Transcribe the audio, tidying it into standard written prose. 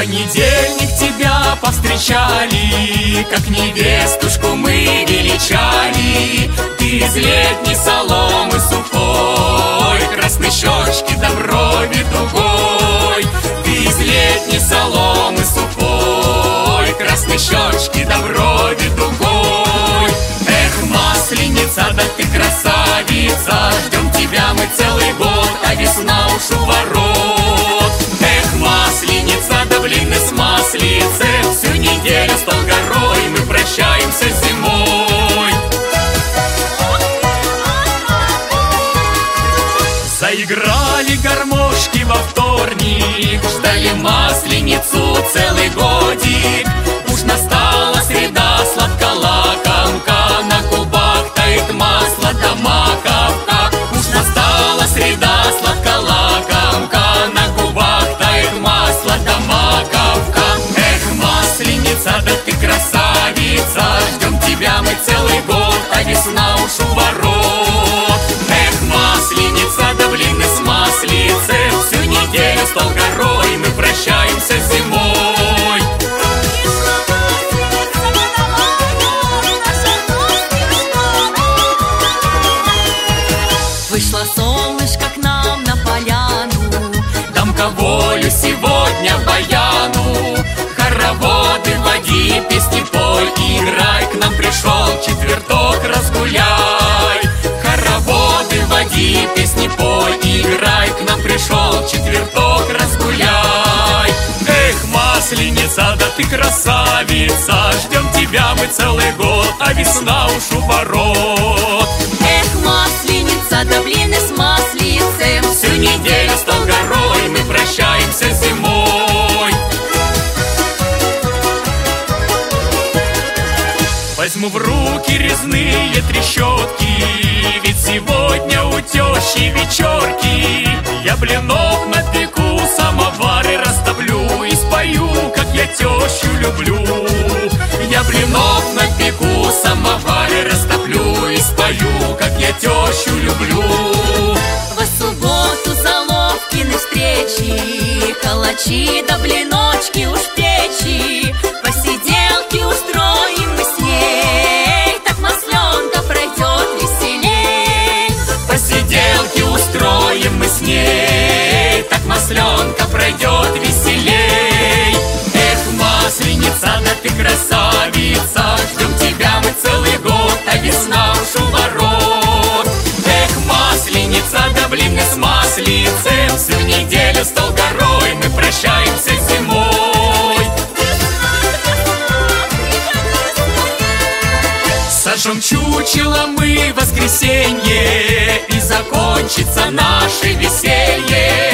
понедельник тебя повстречали, как невестушку мы величали. Ты из летней соломы сухой, красной щечки до брови дугой. Ты из летней соломы сухой, красной щечки до брови дугой. Эх, масленица, да ты красавица, ждем тебя мы целый год, а весна уж у ворот. Эх, масленица, да блин и с маслицем, всю неделю стол горой мы прощаемся с зимой. Заиграли гармошки во вторник, ждали масленицу целый годик. Уж настала среда, сладколакомка, на губах тает масло да маковка. Уж настала среда, сладколакомка, на губах тает масло да маковка. Эх, масленица, да ты красавица, ждем тебя мы целый год, а весна уж у ворот. Эх, масленица, да блин и с маслицем, всю неделю стол горой мы прощаемся с зимой. Вышло солнышко к нам на поляну, Дам-ка волю сегодня баяну. Хороводы води, песни пой, играй, к нам пришел четверток, разгуляй. Хороводы води, песни пой, играй, к нам пришел четверток, разгуляй. Эх, масленица, да ты красавица, ждем тебя мы целый год, а весна уж у ворот. эх, масленица, да блин и с маслицем, Всю неделю стол горой мы прощаемся с зимой. Возьму в руки резные трещотки, ведь сегодня у тещи вечерки. Я блинов напеку, самовары растоплю и спою, как я тещу люблю. Я блинов напеку, самовары растоплю и спою, как я тещу люблю. во субботу Заловкины встречи, калачи да блиночки уж в печи, посиделки устроим мы с ней, так масленка пройдет веселей. Посиделки устроим мы с ней, так масленка пройдет веселей. Эх, масленица, да ты красавица, ждем тебя мы целый год, а весна уж у ворот. Эх, масленица, да блин и с маслицем, всю неделю стол горой мы прощаемся с зимой. Сожжем чучело мы в воскресенье, и закончится наше веселье.